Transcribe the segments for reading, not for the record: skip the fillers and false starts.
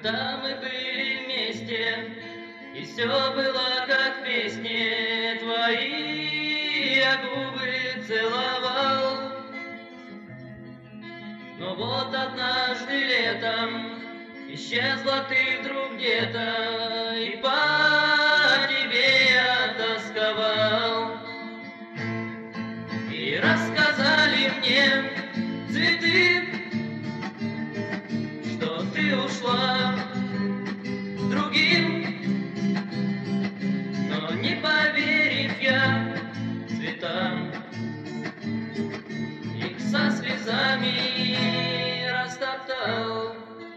Когда мы были вместе, и все было как в песне, твои я губы целовал. Но вот однажды летом исчезла ты вдруг где-то, и по тебе я тосковал. И рассказали мне цветы, что ты ушла с другим, но не поверив я цветам, их со слезами растоптал.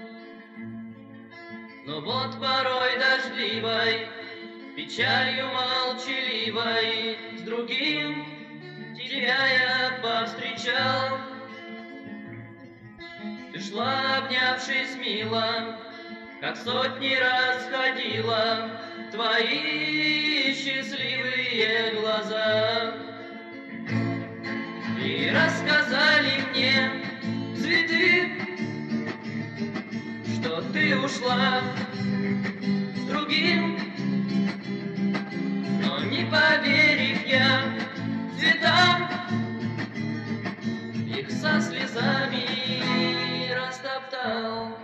Но вот порой дождливой, печалью молчаливой, с другим тебя я повстречал. Ты шла, обнявшись мило, как сотни раз ходила твои счастливые глаза. И рассказали мне цветы, что ты ушла с другим, но не поверив я цветам, их со слезами растоптал.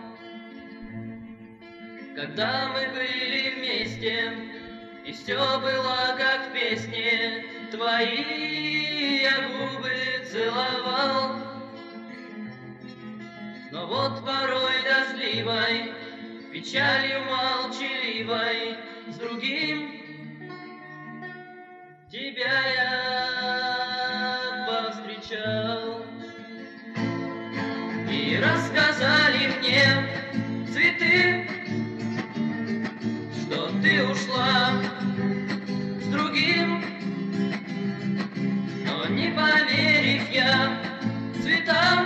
Когда мы были вместе, и все было как в песне, твои я губы целовал. Но вот порой дождливой, печалью молчаливой, с другим тебя я повстречал. И рассказали мне цветы, что ты ушла с другим, но не поверив я цветам,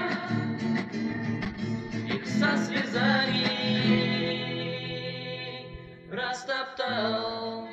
их со слезами растоптал.